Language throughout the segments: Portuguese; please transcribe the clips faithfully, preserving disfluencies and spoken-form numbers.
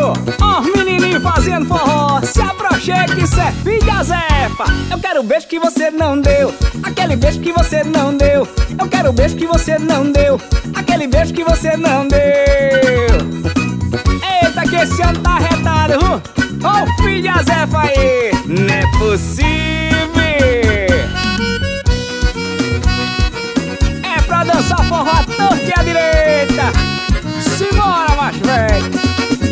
Ó, oh, menininho fazendo forró, se abrochei que cê é filha Zefa. Eu quero o beijo que você não deu, aquele beijo que você não deu. Eu quero o beijo que você não deu, aquele beijo que você não deu. Eita, que esse ano tá retado, viu? Ó, oh, filha Zefa aí, não é possível. É pra dançar forró à torta e à direita. Simbora, macho velho.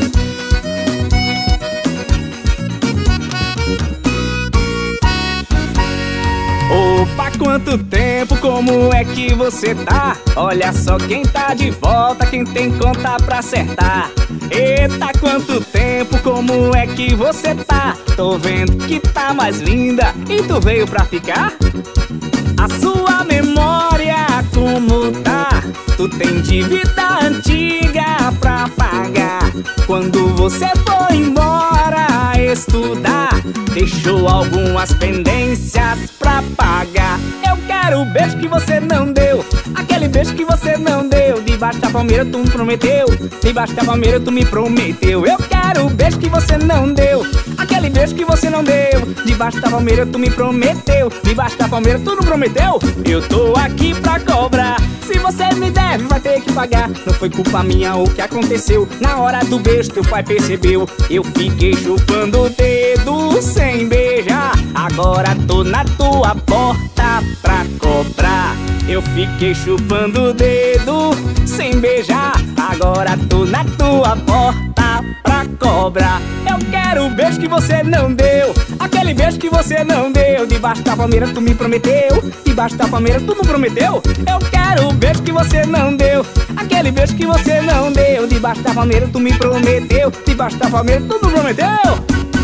Opa, quanto tempo, como é que você tá? Olha só quem tá de volta, quem tem conta pra acertar. Eita, quanto tempo, como é que você tá? Tô vendo que tá mais linda e tu veio pra ficar? A sua memória como tá? Tu tem dívida antiga pra pagar. Quando você foi embora estudar, deixou algumas pendências pra pagar. Eu quero o beijo que você não deu, aquele beijo que você não deu. Debaixo da palmeira tu me prometeu, debaixo da palmeira tu me prometeu. Eu quero o beijo que você não deu, aquele beijo que você não deu. Debaixo da palmeira tu me prometeu, debaixo da palmeira tu não prometeu. Eu tô aqui pra cobrar, se você me deve vai ter que pagar. Não foi culpa minha o que aconteceu, na hora do beijo teu pai percebeu. Eu fiquei chupando o dedo sem beijar, agora tô na tua porta pra cobrar. Eu fiquei chupando o dedo sem beijar, agora tô na tua porta pra cobrar. Eu quero o beijo que você não deu, aquele beijo que você não deu. Debaixo da palmeira tu me prometeu, debaixo da palmeira tu não prometeu. Eu quero o beijo que você não deu, aquele beijo que você não deu. Debaixo da palmeira tu me prometeu, debaixo da palmeira tu não prometeu.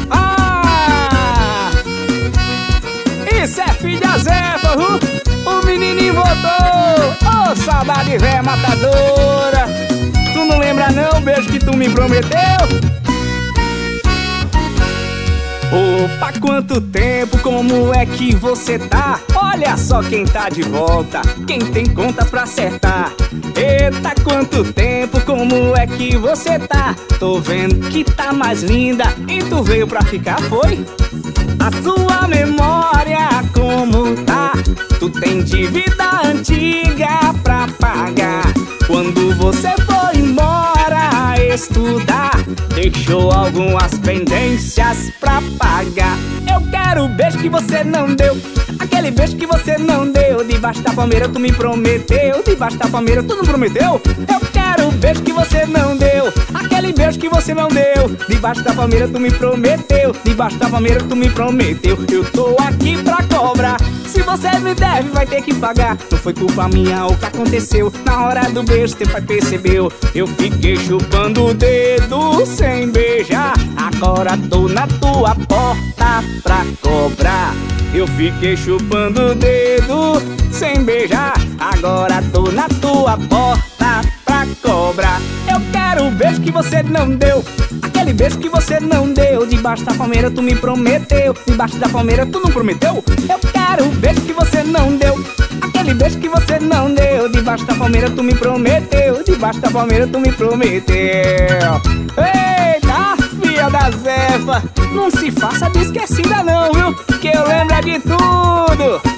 Ah! Isso é filha Zefa, viu? O menininho voltou. Oh, saudade véia matadora. Tu não lembra não o beijo que tu me prometeu? Opa, quanto tempo, como é que você tá? Olha só quem tá de volta, quem tem contas pra acertar. Eita, quanto tempo, como é que você tá? Tô vendo que tá mais linda e tu veio pra ficar, foi? A sua memória como tá? Tu tem dívida antiga pra pagar. Quando você foi embora estudar, deixou algumas pendências pra pagar. Eu quero o beijo que você não deu, aquele beijo que você não deu. Debaixo da palmeira tu me prometeu, debaixo da palmeira tu não prometeu. Eu quero o beijo que você não deu, aquele beijo que você não deu. Debaixo da palmeira tu me prometeu, debaixo da palmeira tu me prometeu. Eu tô aqui pra cobrar, se você me deve vai ter que pagar. Não foi culpa minha o que aconteceu, na hora do beijo teu pai percebeu. Eu fiquei chupando o dedo sem beijar, agora tô na tua porta pra cobrar. Eu fiquei chupando o dedo sem beijar, agora tô na tua porta pra cobrar. Eu quero o beijo que você não deu, aquele beijo que você não deu. Debaixo da palmeira tu me prometeu, debaixo da palmeira tu não prometeu. Eu quero o beijo que você não deu, aquele beijo que você não deu. Debaixo da palmeira tu me prometeu, debaixo da palmeira tu me prometeu. Eita, filha da Zefa, não se faça de esquecida não, viu? Que eu lembro de tudo.